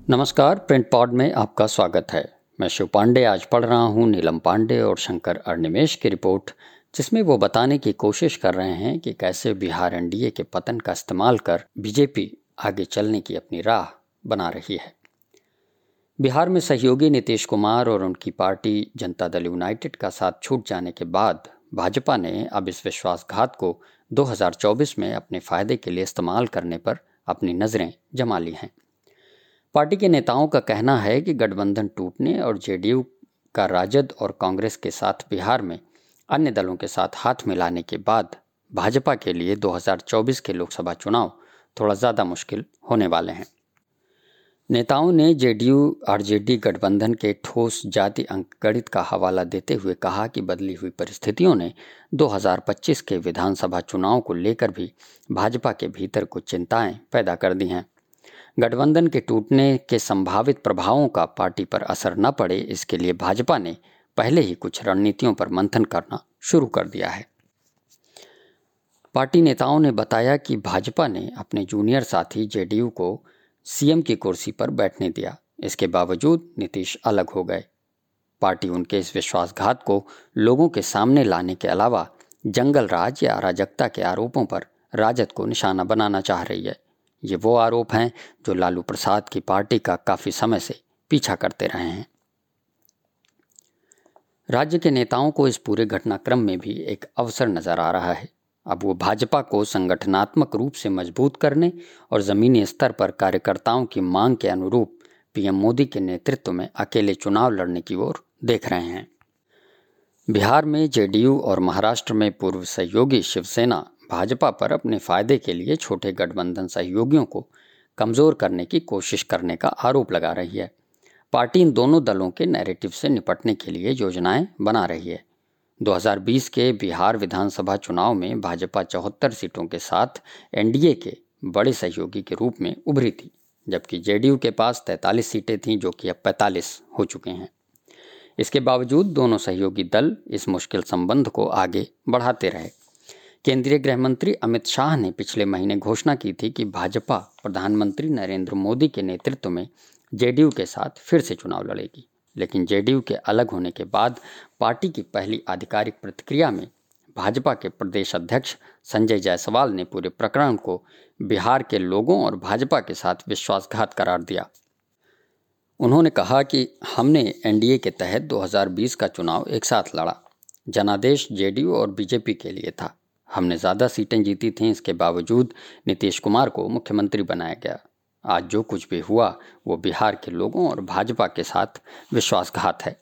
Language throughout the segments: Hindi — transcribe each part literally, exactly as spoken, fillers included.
नमस्कार, प्रिंट पॉड में आपका स्वागत है। मैं शिव पांडे आज पढ़ रहा हूँ नीलम पांडे और शंकर अरनिमेश की रिपोर्ट, जिसमें वो बताने की कोशिश कर रहे हैं कि कैसे बिहार एनडीए के पतन का इस्तेमाल कर बीजेपी आगे चलने की अपनी राह बना रही है। बिहार में सहयोगी नीतीश कुमार और उनकी पार्टी जनता दल यूनाइटेड का साथ छूट जाने के बाद भाजपा ने अब इस विश्वासघात को दो हज़ार चौबीस में अपने फायदे के लिए इस्तेमाल करने पर अपनी नज़रें जमा ली हैं। पार्टी के नेताओं का कहना है कि गठबंधन टूटने और जेडीयू का राजद और कांग्रेस के साथ बिहार में अन्य दलों के साथ हाथ मिलाने के बाद भाजपा के लिए दो हज़ार चौबीस के लोकसभा चुनाव थोड़ा ज़्यादा मुश्किल होने वाले हैं। नेताओं ने जेडीयू आरजेडी गठबंधन के ठोस जाति अंकगणित का हवाला देते हुए कहा कि बदली हुई परिस्थितियों ने दो हज़ार पच्चीस के विधानसभा चुनाव को लेकर भी भाजपा के भीतर कुछ चिंताएं पैदा कर दी हैं। गठबंधन के टूटने के संभावित प्रभावों का पार्टी पर असर न पड़े, इसके लिए भाजपा ने पहले ही कुछ रणनीतियों पर मंथन करना शुरू कर दिया है। पार्टी नेताओं ने बताया कि भाजपा ने अपने जूनियर साथी जेडीयू को सीएम की कुर्सी पर बैठने दिया, इसके बावजूद नीतीश अलग हो गए। पार्टी उनके इस विश्वासघात को लोगों के सामने लाने के अलावा जंगल राज या अराजकता के आरोपों पर राजद को निशाना बनाना चाह रही है। ये वो आरोप हैं जो लालू प्रसाद की पार्टी का काफी समय से पीछा करते रहे हैं। राज्य के नेताओं को इस पूरे घटनाक्रम में भी एक अवसर नजर आ रहा है। अब वो भाजपा को संगठनात्मक रूप से मजबूत करने और जमीनी स्तर पर कार्यकर्ताओं की मांग के अनुरूप पीएम मोदी के नेतृत्व में अकेले चुनाव लड़ने की ओर देख रहे हैं। बिहार में जेडीयू और महाराष्ट्र में पूर्व सहयोगी शिवसेना भाजपा पर अपने फायदे के लिए छोटे गठबंधन सहयोगियों को कमजोर करने की कोशिश करने का आरोप लगा रही है। पार्टी इन दोनों दलों के नैरेटिव से निपटने के लिए योजनाएं बना रही है। दो हज़ार बीस के बिहार विधानसभा चुनाव में भाजपा चौहत्तर सीटों के साथ एनडीए के बड़े सहयोगी के रूप में उभरी थी, जबकि जेडीयू के पास तैंतालीस सीटें थीं, जो कि अब पैंतालीस हो चुके हैं। इसके बावजूद दोनों सहयोगी दल इस मुश्किल संबंध को आगे बढ़ाते रहे। केंद्रीय गृह मंत्री अमित शाह ने पिछले महीने घोषणा की थी कि भाजपा प्रधानमंत्री नरेंद्र मोदी के नेतृत्व में जेडीयू के साथ फिर से चुनाव लड़ेगी, लेकिन जेडीयू के अलग होने के बाद पार्टी की पहली आधिकारिक प्रतिक्रिया में भाजपा के प्रदेश अध्यक्ष संजय जायसवाल ने पूरे प्रकरण को बिहार के लोगों और भाजपा के साथ विश्वासघात करार दिया। उन्होंने कहा कि हमने एनडीए के तहत दो हज़ार बीस का चुनाव एक साथ लड़ा। जनादेश जेडीयू और बीजेपी के लिए था। हमने ज़्यादा सीटें जीती थीं, इसके बावजूद नीतीश कुमार को मुख्यमंत्री बनाया गया। आज जो कुछ भी हुआ वो बिहार के लोगों और भाजपा के साथ विश्वासघात है।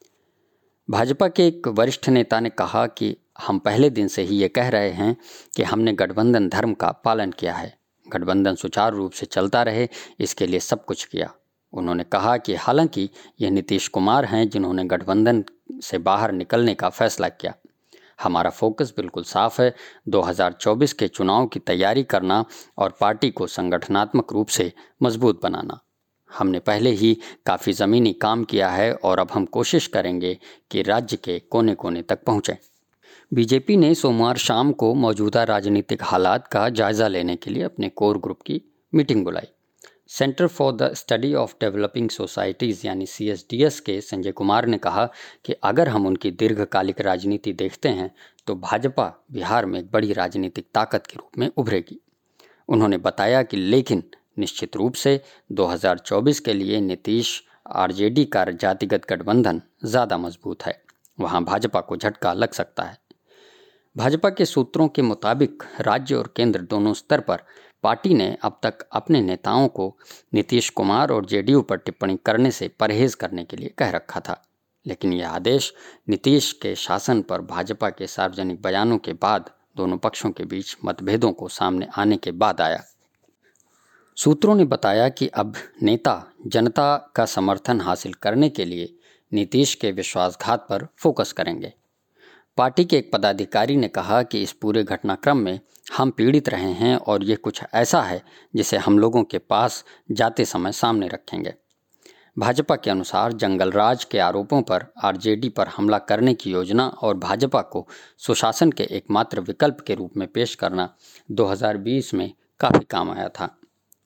भाजपा के एक वरिष्ठ नेता ने कहा कि हम पहले दिन से ही ये कह रहे हैं कि हमने गठबंधन धर्म का पालन किया है। गठबंधन सुचारू रूप से चलता रहे, इसके लिए सब कुछ किया। उन्होंने कहा कि हालांकि ये नीतीश कुमार हैं जिन्होंने गठबंधन से बाहर निकलने का फैसला किया। हमारा फोकस बिल्कुल साफ है, दो हज़ार चौबीस के चुनाव की तैयारी करना और पार्टी को संगठनात्मक रूप से मजबूत बनाना। हमने पहले ही काफ़ी ज़मीनी काम किया है और अब हम कोशिश करेंगे कि राज्य के कोने कोने तक पहुँचें। बीजेपी ने सोमवार शाम को मौजूदा राजनीतिक हालात का जायज़ा लेने के लिए अपने कोर ग्रुप की मीटिंग बुलाई। Centre for the study of developing societies यानी सी एस डी एस के संजय कुमार ने कहा कि अगर हम उनकी दीर्घकालिक राजनीति देखते हैं तो भाजपा बिहार में एक बड़ी राजनीतिक ताकत के रूप में उभरेगी। उन्होंने बताया कि लेकिन निश्चित रूप से दो हज़ार चौबीस के लिए नीतीश आरजेडी का जातिगत गठबंधन ज़्यादा मजबूत है, वहाँ भाजपा को झटका लग सकता है। भाजपा के सूत्रों के मुताबिक राज्य और केंद्र दोनों स्तर पर पार्टी ने अब तक अपने नेताओं को नीतीश कुमार और जेडीयू पर टिप्पणी करने से परहेज करने के लिए कह रखा था, लेकिन यह आदेश नीतीश के शासन पर भाजपा के सार्वजनिक बयानों के बाद दोनों पक्षों के बीच मतभेदों को सामने आने के बाद आया। सूत्रों ने बताया कि अब नेता जनता का समर्थन हासिल करने के लिए नीतीश के विश्वासघात पर फोकस करेंगे। पार्टी के एक पदाधिकारी ने कहा कि इस पूरे घटनाक्रम में हम पीड़ित रहे हैं और ये कुछ ऐसा है जिसे हम लोगों के पास जाते समय सामने रखेंगे। भाजपा के अनुसार जंगल राज के आरोपों पर आरजेडी पर हमला करने की योजना और भाजपा को सुशासन के एकमात्र विकल्प के रूप में पेश करना दो हज़ार बीस में काफ़ी काम आया था।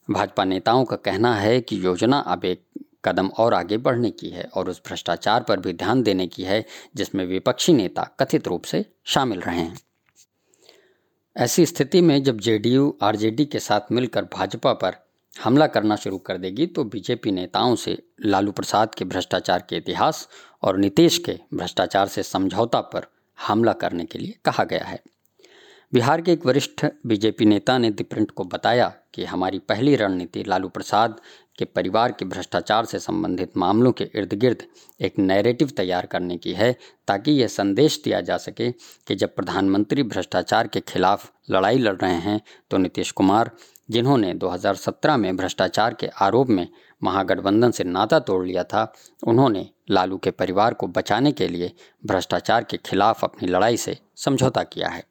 भाजपा नेताओं का कहना है कि योजना अब एक कदम और आगे बढ़ने की है और उस भ्रष्टाचार पर भी ध्यान देने की है जिसमें विपक्षी नेता कथित रूप से शामिल रहे हैं। ऐसी स्थिति में जब जेडीयू आरजेडी के साथ मिलकर भाजपा पर हमला करना शुरू कर देगी तो बीजेपी नेताओं से लालू प्रसाद के भ्रष्टाचार के इतिहास और नीतीश के भ्रष्टाचार से समझौता पर हमला करने के लिए कहा गया है। बिहार के एक वरिष्ठ बीजेपी नेता ने द प्रिंट को बताया कि हमारी पहली रणनीति लालू प्रसाद के परिवार के भ्रष्टाचार से संबंधित मामलों के इर्द गिर्द एक नैरेटिव तैयार करने की है ताकि यह संदेश दिया जा सके कि जब प्रधानमंत्री भ्रष्टाचार के खिलाफ लड़ाई लड़ रहे हैं तो नीतीश कुमार, जिन्होंने दो हज़ार सत्रह में भ्रष्टाचार के आरोप में महागठबंधन से नाता तोड़ लिया था, उन्होंने लालू के परिवार को बचाने के लिए भ्रष्टाचार के खिलाफ अपनी लड़ाई से समझौता किया है।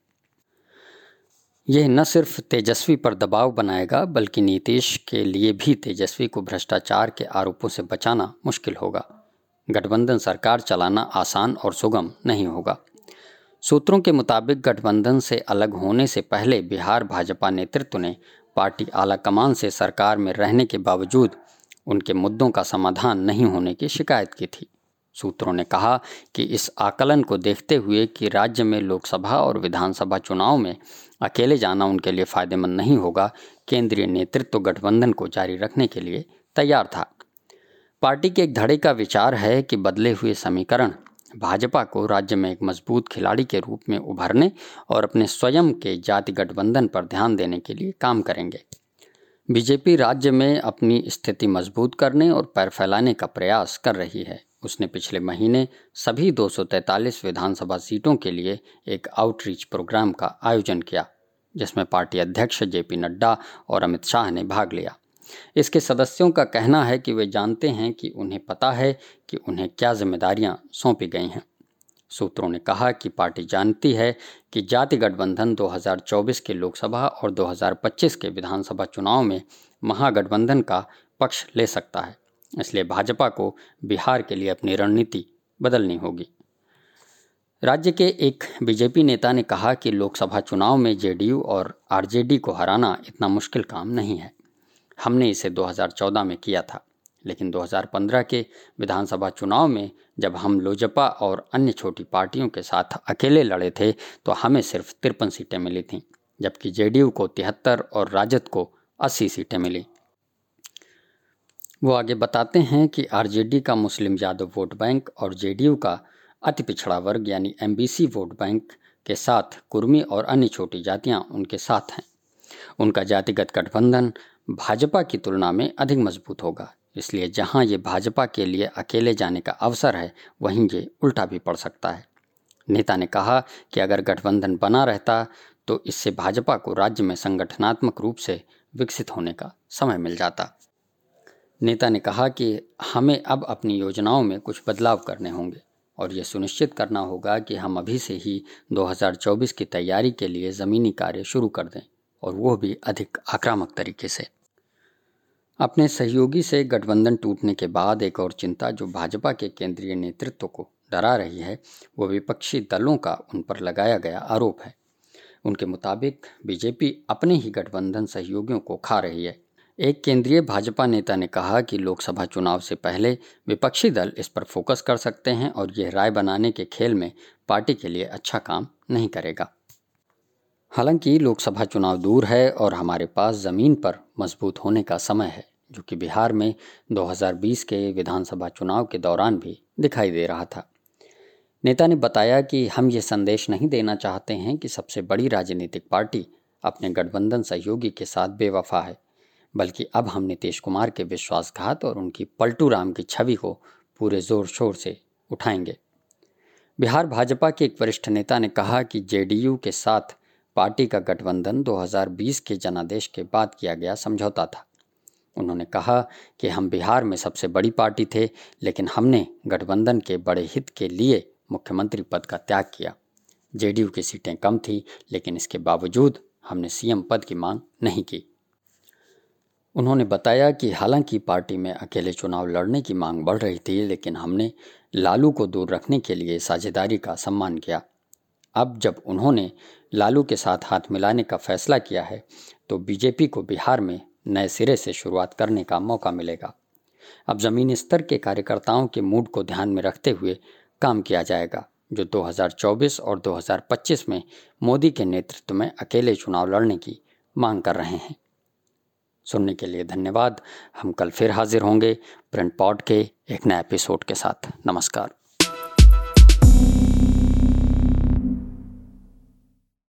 यह न सिर्फ तेजस्वी पर दबाव बनाएगा बल्कि नीतीश के लिए भी तेजस्वी को भ्रष्टाचार के आरोपों से बचाना मुश्किल होगा। गठबंधन सरकार चलाना आसान और सुगम नहीं होगा। सूत्रों के मुताबिक गठबंधन से अलग होने से पहले बिहार भाजपा नेतृत्व ने पार्टी आलाकमान से सरकार में रहने के बावजूद उनके मुद्दों का समाधान नहीं होने की शिकायत की थी। सूत्रों ने कहा कि इस आकलन को देखते हुए कि राज्य में लोकसभा और विधानसभा चुनाव में अकेले जाना उनके लिए फायदेमंद नहीं होगा, केंद्रीय नेतृत्व गठबंधन को जारी रखने के लिए तैयार था। पार्टी के एक धड़े का विचार है कि बदले हुए समीकरण भाजपा को राज्य में एक मजबूत खिलाड़ी के रूप में उभरने और अपने स्वयं के जाति गठबंधन पर ध्यान देने के लिए काम करेंगे। बीजेपी राज्य में अपनी स्थिति मजबूत करने और पैर फैलाने का प्रयास कर रही है। उसने पिछले महीने सभी दो सौ तैंतालीस विधानसभा सीटों के लिए एक आउटरीच प्रोग्राम का आयोजन किया, जिसमें पार्टी अध्यक्ष जेपी नड्डा और अमित शाह ने भाग लिया। इसके सदस्यों का कहना है कि वे जानते हैं कि उन्हें पता है कि उन्हें क्या जिम्मेदारियां सौंपी गई हैं। सूत्रों ने कहा कि पार्टी जानती है कि जाति गठबंधन दो हज़ार चौबीस के लोकसभा और दो हज़ार पच्चीस के विधानसभा चुनाव में महागठबंधन का पक्ष ले सकता है, इसलिए भाजपा को बिहार के लिए अपनी रणनीति बदलनी होगी। राज्य के एक बीजेपी नेता ने कहा कि लोकसभा चुनाव में जेडीयू और आरजेडी को हराना इतना मुश्किल काम नहीं है। हमने इसे दो हज़ार चौदह में किया था, लेकिन दो हज़ार पंद्रह के विधानसभा चुनाव में जब हम लोजपा और अन्य छोटी पार्टियों के साथ अकेले लड़े थे तो हमें सिर्फ तिरपन सीटें मिली थीं, जबकि जेडीयू को तिहत्तर और राजद को अस्सी सीटें मिली। वो आगे बताते हैं कि आरजेडी का मुस्लिम यादव वोट बैंक और जेडीयू का अति पिछड़ा वर्ग यानी एमबीसी वोट बैंक के साथ कुर्मी और अन्य छोटी जातियां उनके साथ हैं। उनका जातिगत गठबंधन भाजपा की तुलना में अधिक मजबूत होगा, इसलिए जहां ये भाजपा के लिए अकेले जाने का अवसर है वहीं ये उल्टा भी पड़ सकता है। नेता ने कहा कि अगर गठबंधन बना रहता तो इससे भाजपा को राज्य में संगठनात्मक रूप से विकसित होने का समय मिल जाता। नेता ने कहा कि हमें अब अपनी योजनाओं में कुछ बदलाव करने होंगे और ये सुनिश्चित करना होगा कि हम अभी से ही दो हज़ार चौबीस की तैयारी के लिए ज़मीनी कार्य शुरू कर दें और वो भी अधिक आक्रामक तरीके से। अपने सहयोगी से गठबंधन टूटने के बाद एक और चिंता जो भाजपा के केंद्रीय नेतृत्व को डरा रही है वो विपक्षी दलों का उन पर लगाया गया आरोप है। उनके मुताबिक बीजेपी अपने ही गठबंधन सहयोगियों को खा रही है। एक केंद्रीय भाजपा नेता ने कहा कि लोकसभा चुनाव से पहले विपक्षी दल इस पर फोकस कर सकते हैं और यह राय बनाने के खेल में पार्टी के लिए अच्छा काम नहीं करेगा। हालांकि लोकसभा चुनाव दूर है और हमारे पास ज़मीन पर मजबूत होने का समय है, जो कि बिहार में दो हज़ार बीस के विधानसभा चुनाव के दौरान भी दिखाई दे रहा था। नेता ने बताया कि हम ये संदेश नहीं देना चाहते हैं कि सबसे बड़ी राजनीतिक पार्टी अपने गठबंधन सहयोगी के साथ बेवफा है, बल्कि अब हम नीतीश कुमार के विश्वासघात और उनकी पलटू राम की छवि को पूरे जोर शोर से उठाएंगे। बिहार भाजपा के एक वरिष्ठ नेता ने कहा कि जेडीयू के साथ पार्टी का गठबंधन दो हज़ार बीस के जनादेश के बाद किया गया समझौता था। उन्होंने कहा कि हम बिहार में सबसे बड़ी पार्टी थे, लेकिन हमने गठबंधन के बड़े हित के लिए मुख्यमंत्री पद का त्याग किया। जेडीयू की सीटें कम थी, लेकिन इसके बावजूद हमने सीएम पद की मांग नहीं की। उन्होंने बताया कि हालांकि पार्टी में अकेले चुनाव लड़ने की मांग बढ़ रही थी, लेकिन हमने लालू को दूर रखने के लिए साझेदारी का सम्मान किया। अब जब उन्होंने लालू के साथ हाथ मिलाने का फैसला किया है तो बीजेपी को बिहार में नए सिरे से शुरुआत करने का मौका मिलेगा। अब ज़मीनी स्तर के कार्यकर्ताओं के मूड को ध्यान में रखते हुए काम किया जाएगा, जो दो हज़ार चौबीस और दो हज़ार पच्चीस में मोदी के नेतृत्व में अकेले चुनाव लड़ने की मांग कर रहे हैं। सुनने के लिए धन्यवाद। हम कल फिर हाजिर होंगे प्रिंट पॉड के एक नए एपिसोड के साथ। नमस्कार।